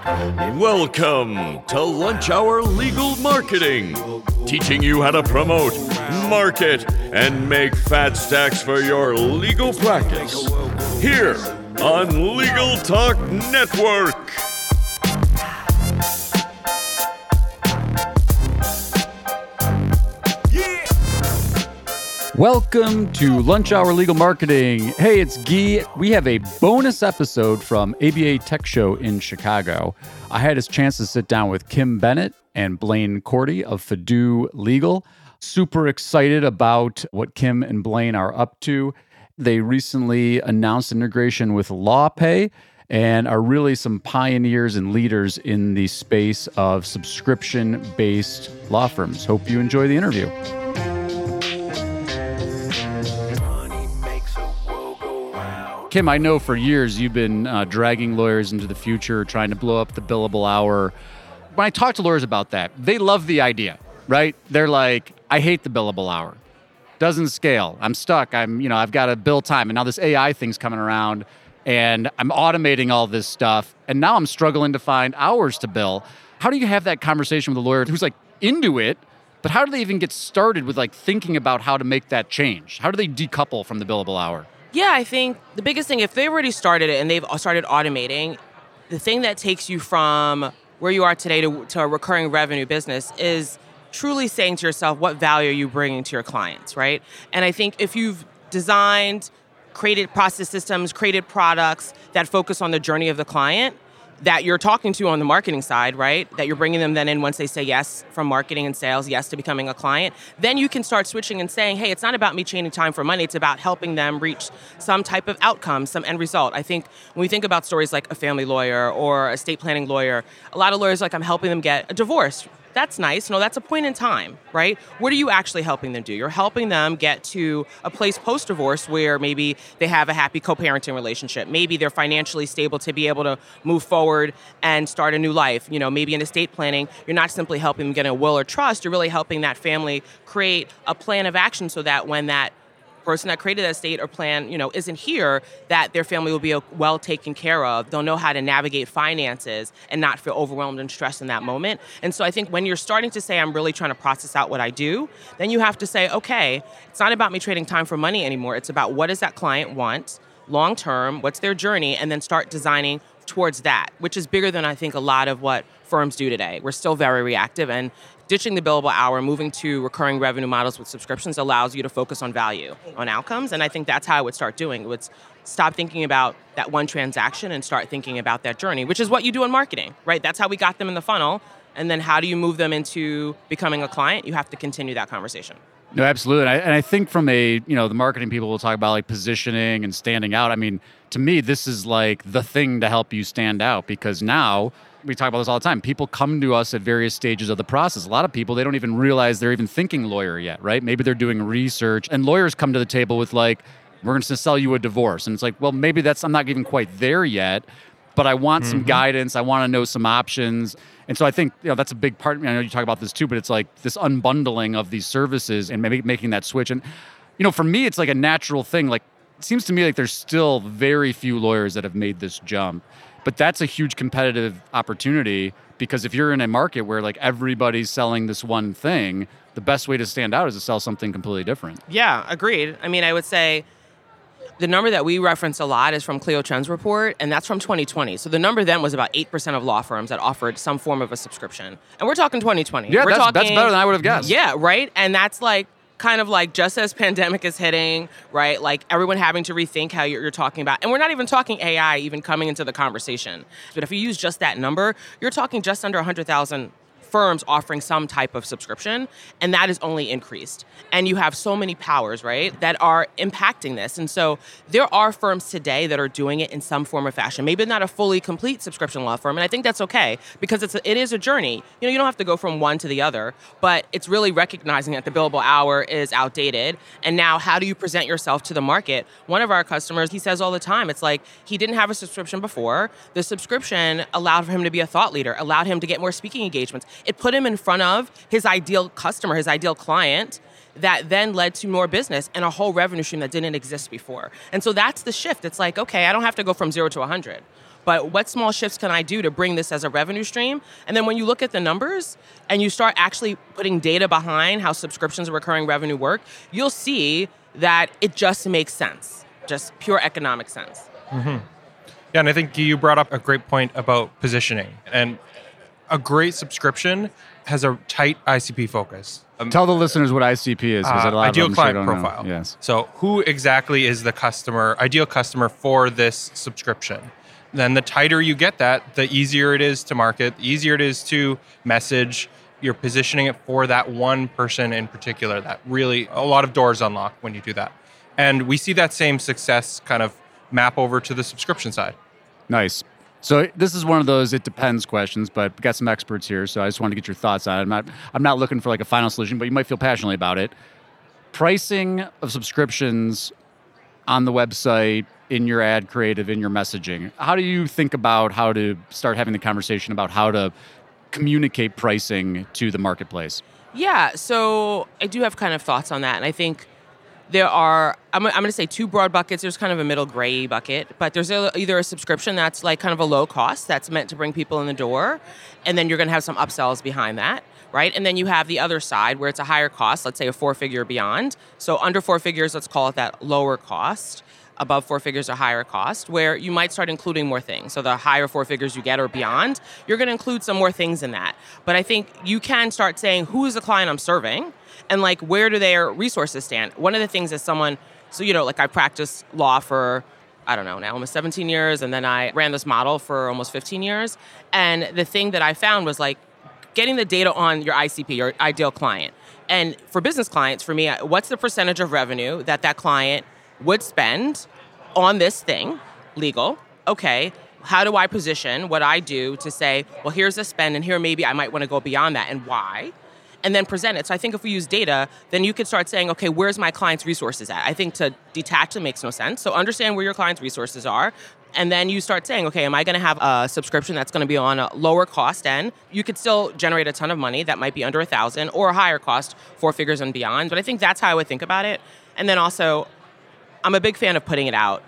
Welcome to Lunch Hour Legal Marketing, teaching you how to promote, market, and make fat stacks for your legal practice. Here on Legal Talk Network. Welcome to Lunch Hour Legal Marketing. Hey, it's Guy. We have a bonus episode from ABA Tech Show in Chicago. I had a chance to sit down with Kim Bennett and Blaine Cordy of Fadoo Legal. Super excited about what Kim and Blaine are up to. They recently announced integration with LawPay and are really some pioneers and leaders in the space of subscription-based law firms. Hope you enjoy the interview. Kim, I know for years you've been dragging lawyers into the future, trying to blow up the billable hour. When I talk to lawyers about that, they love the idea, right? They're like, I hate the billable hour. Doesn't scale. I'm stuck. I've got to bill time. And now this AI thing's coming around and I'm automating all this stuff. And now I'm struggling to find hours to bill. How do you have that conversation with a lawyer who's like into it, but how do they even get started with like thinking about how to make that change? How do they decouple from the billable hour? Yeah, I think the biggest thing, if they've already started it and they've started automating, the thing that takes you from where you are today to a recurring revenue business is truly saying to yourself, what value are you bringing to your clients, right? And I think if you've designed, created process systems, created products that focus on the journey of the client, that you're talking to on the marketing side, right? That you're bringing them then in once they say yes from marketing and sales, yes to becoming a client. Then you can start switching and saying, hey, it's not about me changing time for money. It's about helping them reach some type of outcome, some end result. I think when we think about stories like a family lawyer or a estate planning lawyer, a lot of lawyers like, I'm helping them get a divorce. That's nice. No, that's a point in time, right? What are you actually helping them do? You're helping them get to a place post-divorce where maybe they have a happy co-parenting relationship. Maybe they're financially stable to be able to move forward and start a new life. Maybe in estate planning, you're not simply helping them get a will or trust. You're really helping that family create a plan of action so that when that person that created that estate or plan, isn't here, that their family will be well taken care of. They'll know how to navigate finances and not feel overwhelmed and stressed in that moment. And so I think when you're starting to say, I'm really trying to process out what I do, then you have to say, okay, it's not about me trading time for money anymore. It's about what does that client want long term, what's their journey, and then start designing towards that, which is bigger than I think a lot of what firms do today. We're still very reactive, and ditching the billable hour, moving to recurring revenue models with subscriptions allows you to focus on value, on outcomes. And I think that's how I would start doing. It would stop thinking about that one transaction and start thinking about that journey, which is what you do in marketing, right? That's how we got them in the funnel. And then how do you move them into becoming a client? You have to continue that conversation. No, absolutely. And I think from the marketing people will talk about like positioning and standing out. I mean, to me, this is like the thing to help you stand out, because now we talk about this all the time. People come to us at various stages of the process. A lot of people, they don't even realize they're even thinking lawyer yet, right? Maybe they're doing research, and lawyers come to the table with like, we're going to sell you a divorce. And it's like, well, maybe I'm not even quite there yet, but I want some guidance. I want to know some options. And so I think that's a big part. I know you talk about this too, but it's like this unbundling of these services and maybe making that switch. And for me, it's like a natural thing. Like, it seems to me like there's still very few lawyers that have made this jump. But that's a huge competitive opportunity, because if you're in a market where like everybody's selling this one thing, the best way to stand out is to sell something completely different. Yeah, agreed. I mean, I would say the number that we reference a lot is from Clio Trends report, and that's from 2020. So the number then was about 8% of law firms that offered some form of a subscription. And we're talking 2020. Yeah, that's better than I would have guessed. Yeah, right? And that's like kind of like just as pandemic is hitting, right? Like everyone having to rethink how you're talking about. And we're not even talking AI even coming into the conversation. But if you use just that number, you're talking just under 100,000 firms offering some type of subscription, and that is only increased. And you have so many powers, right, that are impacting this. And so there are firms today that are doing it in some form or fashion. Maybe not a fully complete subscription law firm, and I think that's okay, because it is a journey. You don't have to go from one to the other, but it's really recognizing that the billable hour is outdated, and now how do you present yourself to the market? One of our customers, he says all the time, it's like he didn't have a subscription before. The subscription allowed for him to be a thought leader, allowed him to get more speaking engagements. It put him in front of his ideal customer, his ideal client, that then led to more business and a whole revenue stream that didn't exist before. And so that's the shift. It's like, okay, I don't have to go from 0 to 100. But what small shifts can I do to bring this as a revenue stream? And then when you look at the numbers and you start actually putting data behind how subscriptions and recurring revenue work, you'll see that it just makes sense, just pure economic sense. Mm-hmm. Yeah, and I think you brought up a great point about positioning. And a great subscription has a tight ICP focus. Tell the listeners what ICP is. Ideal client profile. Yes. So who exactly is the ideal customer for this subscription? Then the tighter you get that, the easier it is to market, the easier it is to message. You're positioning it for that one person in particular. That really, a lot of doors unlock when you do that. And we see that same success kind of map over to the subscription side. Nice. So this is one of those it depends questions, but we've got some experts here, so I just wanted to get your thoughts on it. I'm not looking for like a final solution, but you might feel passionately about it. Pricing of subscriptions on the website, in your ad creative, in your messaging. How do you think about how to start having the conversation about how to communicate pricing to the marketplace? Yeah, so I do have kind of thoughts on that. And I think there are, I'm going to say two broad buckets. There's kind of a middle gray bucket, but there's either a subscription that's like kind of a low cost that's meant to bring people in the door. And then you're going to have some upsells behind that, right? And then you have the other side where it's a higher cost, let's say a 4-figure beyond. So under 4 figures, let's call it that lower cost. Above 4 figures or higher cost, where you might start including more things. So the higher 4 figures you get or beyond, you're going to include some more things in that. But I think you can start saying, who is the client I'm serving? And like, where do their resources stand? One of the things is someone, so, like I practiced law for, I don't know, now almost 17 years. And then I ran this model for almost 15 years. And the thing that I found was like getting the data on your ICP, your ideal client. And for business clients, for me, what's the percentage of revenue that client would spend on this thing, legal? Okay, how do I position what I do to say, well, here's the spend, and here maybe I might want to go beyond that, and why? And then present it. So I think if we use data, then you could start saying, okay, where's my client's resources at? I think to detach them makes no sense. So understand where your client's resources are, and then you start saying, okay, am I going to have a subscription that's going to be on a lower cost end? You could still generate a ton of money that might be under 1,000, or a higher cost, 4 figures and beyond. But I think that's how I would think about it. And then also, I'm a big fan of putting it out,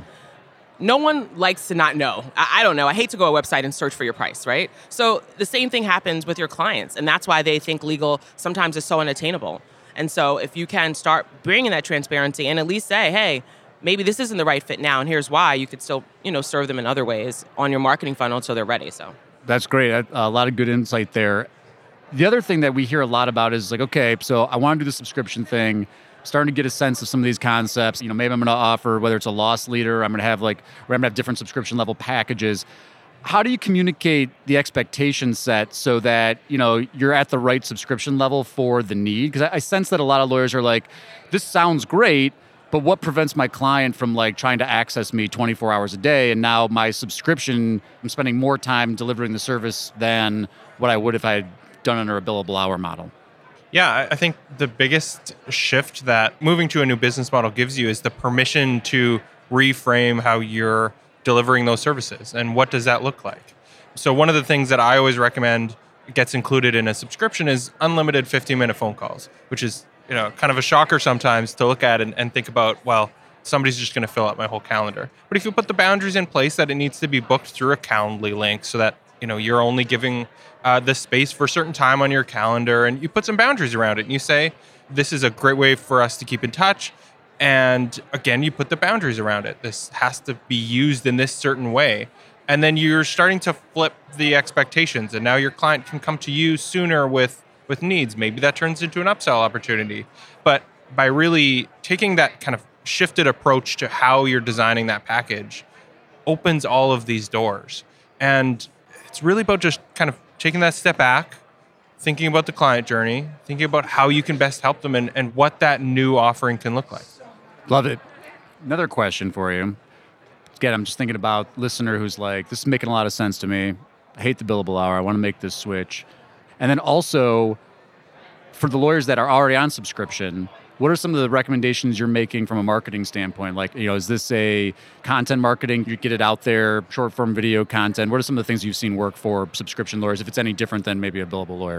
No one likes to not know. I don't know. I hate to go to a website and search for your price, right? So the same thing happens with your clients, and that's why they think legal sometimes is so unattainable. And so if you can start bringing that transparency and at least say, hey, maybe this isn't the right fit now, and here's why, you could still, serve them in other ways on your marketing funnel until they're ready. So that's great. A lot of good insight there. The other thing that we hear a lot about is like, okay, so I want to do the subscription thing. Starting to get a sense of some of these concepts. Maybe I'm going to offer, whether it's a loss leader, I'm going to have different subscription level packages. How do you communicate the expectation set so that, you're at the right subscription level for the need? Because I sense that a lot of lawyers are like, this sounds great, but what prevents my client from like trying to access me 24 hours a day? And now my subscription, I'm spending more time delivering the service than what I would if I had done under a billable hour model. Yeah, I think the biggest shift that moving to a new business model gives you is the permission to reframe how you're delivering those services. And what does that look like? So one of the things that I always recommend gets included in a subscription is unlimited 15-minute phone calls, which is kind of a shocker sometimes to look at and think about, well, somebody's just going to fill out my whole calendar. But if you put the boundaries in place that it needs to be booked through a Calendly link so that you're only giving the space for a certain time on your calendar, and you put some boundaries around it, and you say, this is a great way for us to keep in touch. And again, you put the boundaries around it. This has to be used in this certain way. And then you're starting to flip the expectations, and now your client can come to you sooner with needs. Maybe that turns into an upsell opportunity. But by really taking that kind of shifted approach to how you're designing that package opens all of these doors. And it's really about just kind of taking that step back, thinking about the client journey, thinking about how you can best help them and what that new offering can look like. Love it. Another question for you. Again, I'm just thinking about a listener who's like, this is making a lot of sense to me. I hate the billable hour. I want to make this switch. And then also, for the lawyers that are already on subscription, what are some of the recommendations you're making from a marketing standpoint? Like, is this a content marketing? You get it out there, short form video content. What are some of the things you've seen work for subscription lawyers, if it's any different than maybe a billable lawyer?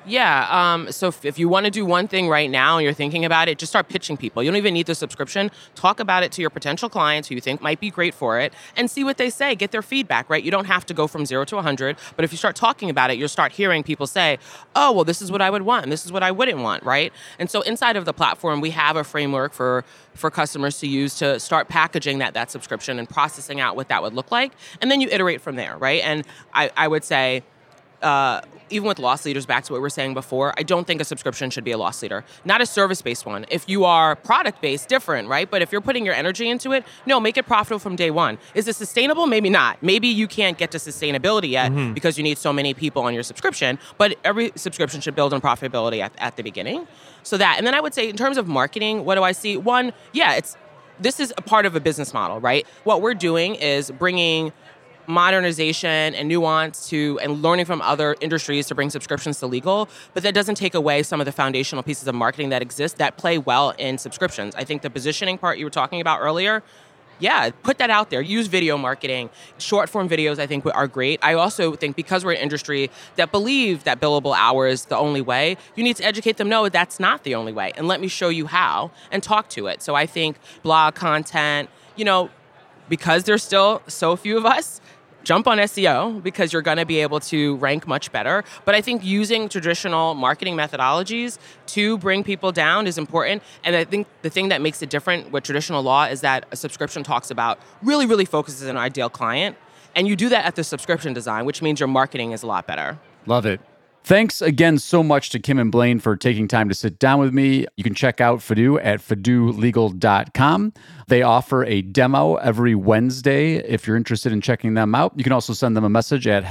Yeah. So if you want to do one thing right now and you're thinking about it, just start pitching people. You don't even need the subscription. Talk about it to your potential clients who you think might be great for it and see what they say. Get their feedback, right? You don't have to go from 0 to 100, but if you start talking about it, you'll start hearing people say, oh, well, this is what I would want and this is what I wouldn't want, right? And so inside of the platform, we have a framework for customers to use to start packaging that subscription and processing out what that would look like. And then you iterate from there, right? And I would say, even with loss leaders, back to what we were saying before, I don't think a subscription should be a loss leader. Not a service-based one. If you are product-based, different, right? But if you're putting your energy into it, no, make it profitable from day one. Is it sustainable? Maybe not. Maybe you can't get to sustainability yet because you need so many people on your subscription, but every subscription should build on profitability at the beginning. So that, and then I would say in terms of marketing, what do I see? One, this is a part of a business model, right? What we're doing is bringing modernization and nuance to and learning from other industries to bring subscriptions to legal, but that doesn't take away some of the foundational pieces of marketing that exist that play well in subscriptions. I think the positioning part you were talking about earlier, put that out there. Use video marketing. Short form videos, I think, are great. I also think because we're an industry that believe that billable hour is the only way, you need to educate them, no, that's not the only way. And let me show you how and talk to it. So I think blog content, because there's still so few of us, jump on SEO because you're going to be able to rank much better. But I think using traditional marketing methodologies to bring people down is important. And I think the thing that makes it different with traditional law is that a subscription talks about really, really focuses on an ideal client. And you do that at the subscription design, which means your marketing is a lot better. Love it. Thanks again so much to Kim and Blaine for taking time to sit down with me. You can check out Fadoo at fadoolegal.com. They offer a demo every Wednesday if you're interested in checking them out. You can also send them a message at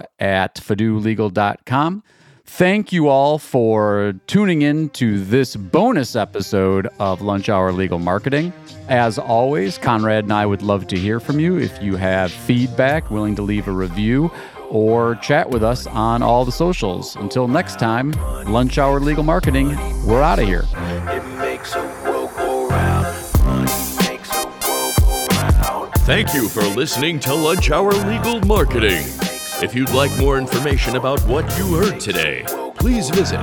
hello@fadoolegal.com. Thank you all for tuning in to this bonus episode of Lunch Hour Legal Marketing. As always, Conrad and I would love to hear from you. If you have feedback, willing to leave a review, or chat with us on all the socials. Until next time, Lunch Hour Legal Marketing, we're out of here. Thank you for listening to Lunch Hour Legal Marketing. If you'd like more information about what you heard today, please visit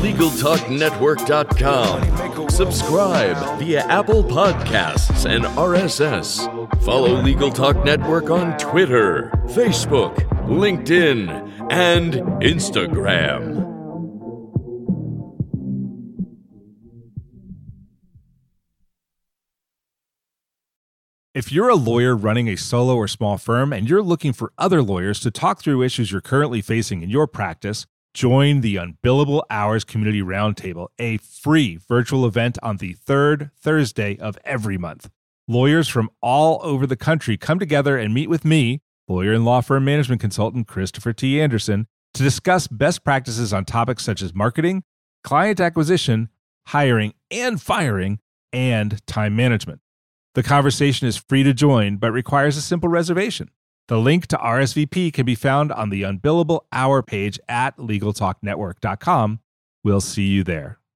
LegalTalkNetwork.com. Subscribe via Apple Podcasts and RSS. Follow Legal Talk Network on Twitter, Facebook, LinkedIn, and Instagram. If you're a lawyer running a solo or small firm and you're looking for other lawyers to talk through issues you're currently facing in your practice, join the Unbillable Hours Community Roundtable, a free virtual event on the third Thursday of every month. Lawyers from all over the country come together and meet with me, lawyer and law firm management consultant Christopher T. Anderson, to discuss best practices on topics such as marketing, client acquisition, hiring and firing, and time management. The conversation is free to join, but requires a simple reservation. The link to RSVP can be found on the Unbillable Hour page at LegalTalkNetwork.com. We'll see you there.